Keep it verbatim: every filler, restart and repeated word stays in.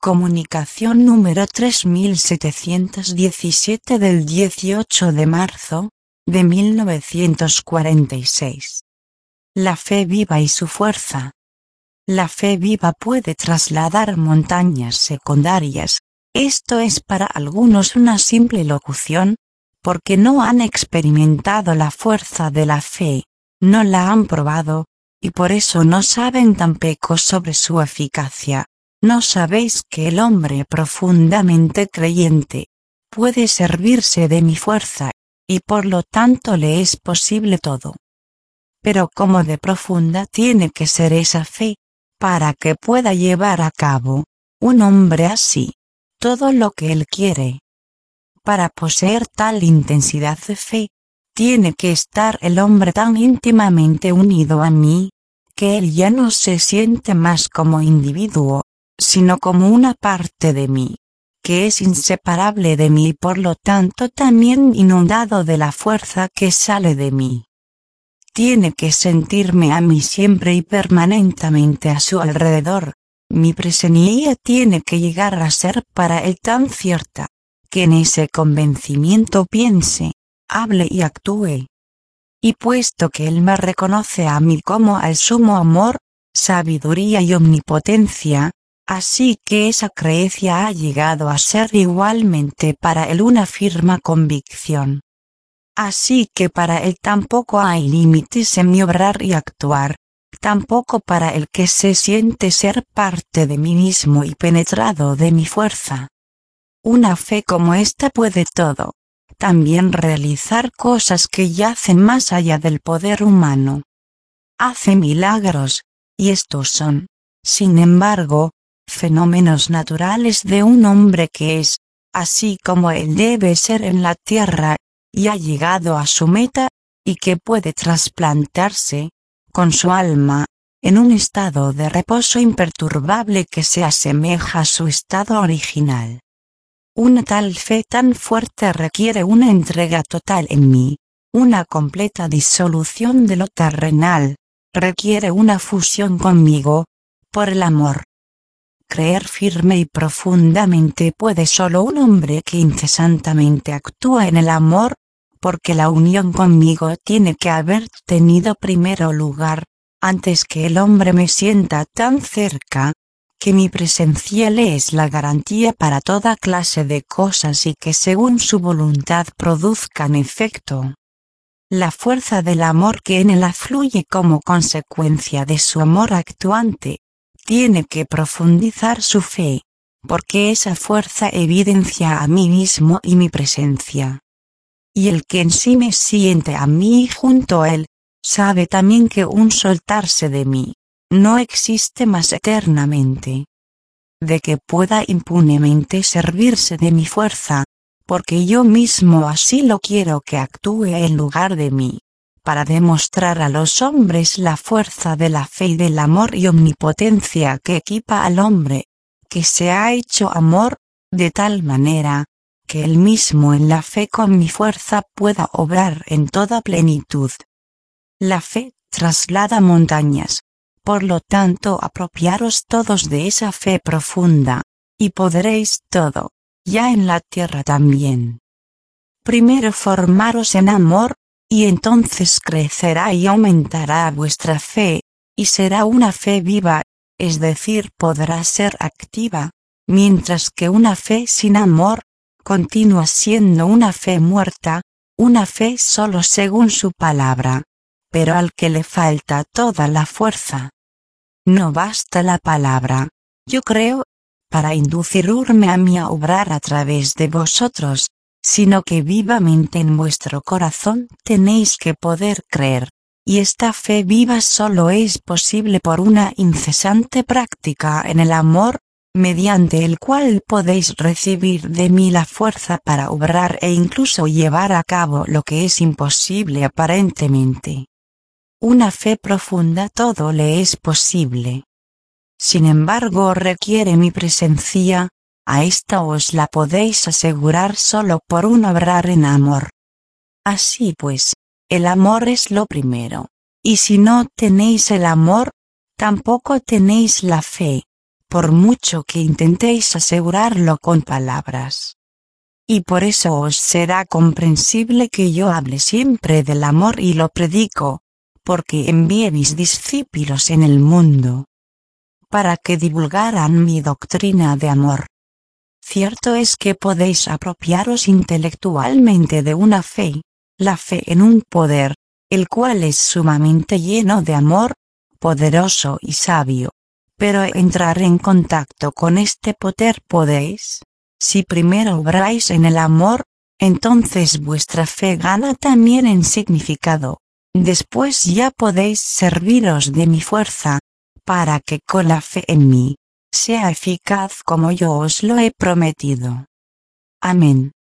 Comunicación número tres mil setecientos diecisiete del dieciocho de marzo, de mil novecientos cuarenta y seis. La fe viva y su fuerza. La fe viva puede trasladar montañas secundarias. Esto es para algunos una simple locución, porque no han experimentado la fuerza de la fe, no la han probado, y por eso no saben tampoco sobre su eficacia. ¿No sabéis que el hombre profundamente creyente puede servirse de mi fuerza, y por lo tanto le es posible todo? Pero ¿cómo de profunda tiene que ser esa fe, para que pueda llevar a cabo, un hombre así, todo lo que él quiere? Para poseer tal intensidad de fe, tiene que estar el hombre tan íntimamente unido a mí, que él ya no se siente más como individuo, sino como una parte de mí, que es inseparable de mí y por lo tanto también inundado de la fuerza que sale de mí. Tiene que sentirme a mí siempre y permanentemente a su alrededor. Mi presencia tiene que llegar a ser para él tan cierta, que en ese convencimiento piense, hable y actúe. Y puesto que él me reconoce a mí como al sumo amor, sabiduría y omnipotencia, así que esa creencia ha llegado a ser igualmente para él una firme convicción. Así que para él tampoco hay límites en mi obrar y actuar, tampoco para el que se siente ser parte de mí mismo y penetrado de mi fuerza. Una fe como esta puede todo, también realizar cosas que yacen más allá del poder humano. Hace milagros, y estos son, sin embargo, fenómenos naturales de un hombre que es, así como él debe ser en la tierra, y ha llegado a su meta, y que puede trasplantarse, con su alma, en un estado de reposo imperturbable que se asemeja a su estado original. Una tal fe tan fuerte requiere una entrega total en mí, una completa disolución de lo terrenal, requiere una fusión conmigo, por el amor. Creer firme y profundamente puede solo un hombre que incesantemente actúa en el amor, porque la unión conmigo tiene que haber tenido primero lugar, antes que el hombre me sienta tan cerca, que mi presencia le es la garantía para toda clase de cosas y que según su voluntad produzcan efecto. La fuerza del amor que en él afluye como consecuencia de su amor actuante, tiene que profundizar su fe, porque esa fuerza evidencia a mí mismo y mi presencia. Y el que en sí me siente a mí y junto a él, sabe también que un soltarse de mí, no existe más eternamente. De que pueda impunemente servirse de mi fuerza, porque yo mismo así lo quiero que actúe en lugar de mí, para demostrar a los hombres la fuerza de la fe y del amor y omnipotencia que equipa al hombre, que se ha hecho amor, de tal manera, que él mismo en la fe con mi fuerza pueda obrar en toda plenitud. La fe traslada montañas, por lo tanto apropiaros todos de esa fe profunda, y podréis todo, ya en la tierra también. Primero formaros en amor, y entonces crecerá y aumentará vuestra fe, y será una fe viva, es decir, podrá ser activa, mientras que una fe sin amor, continúa siendo una fe muerta, una fe solo según su palabra, pero al que le falta toda la fuerza. No basta la palabra, yo creo, para inducirme a mí a obrar a través de vosotros, sino que vivamente en vuestro corazón tenéis que poder creer, y esta fe viva solo es posible por una incesante práctica en el amor, mediante el cual podéis recibir de mí la fuerza para obrar e incluso llevar a cabo lo que es imposible aparentemente. Una fe profunda todo le es posible. Sin embargo requiere mi presencia, a esta os la podéis asegurar solo por un obrar en amor. Así pues, el amor es lo primero, y si no tenéis el amor, tampoco tenéis la fe, por mucho que intentéis asegurarlo con palabras. Y por eso os será comprensible que yo hable siempre del amor y lo predico, porque envié mis discípulos en el mundo, para que divulgaran mi doctrina de amor. Cierto es que podéis apropiaros intelectualmente de una fe, la fe en un poder, el cual es sumamente lleno de amor, poderoso y sabio. Pero entrar en contacto con este poder podéis, si primero obráis en el amor, entonces vuestra fe gana también en significado. Después ya podéis serviros de mi fuerza, para que con la fe en mí, sea eficaz como yo os lo he prometido. Amén.